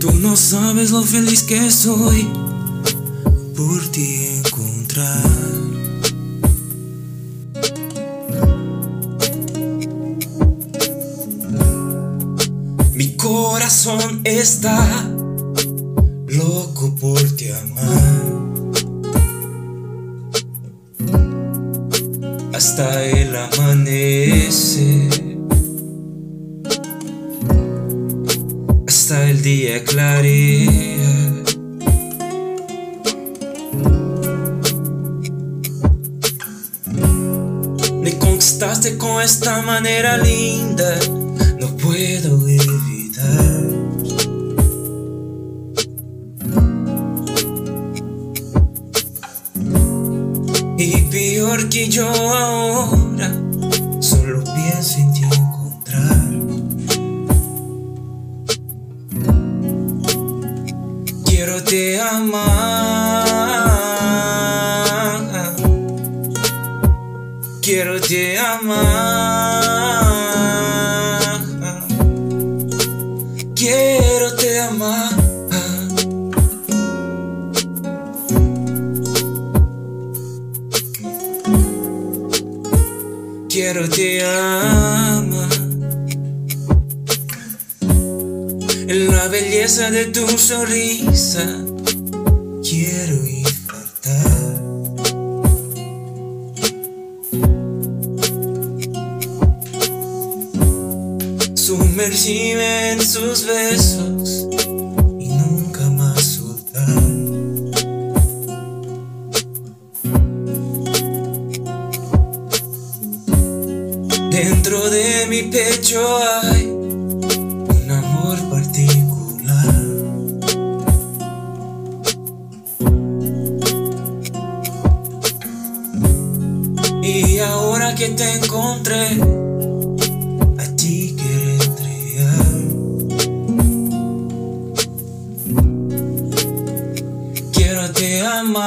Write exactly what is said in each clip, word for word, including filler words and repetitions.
Tú no sabes lo feliz que estoy por ti encontrar. Mi corazón está loco por te amar. Hasta el amanecer, hasta el día clarea. Me conquistaste con esta manera linda, no puedo evitar. Y peor que yo ahora, solo pienso en ti encontrar. Quiero te amar, quiero te amar, quiero te amar. Quiero te amar. En la belleza de tu sonrisa quiero infartar. Sumergirme en sus besos y nunca más soltar. Dentro de mi pecho hay un amor particular. Y ahora que te encontré, a ti quiero entregar. Quiero te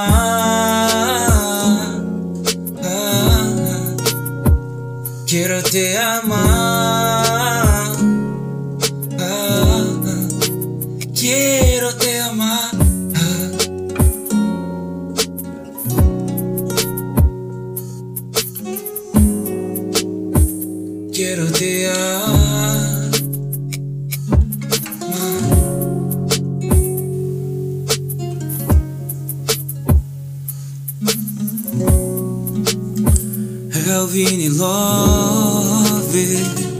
amar, quiero te amar, quiero te amar. Quiero te amar. Elvin, love it.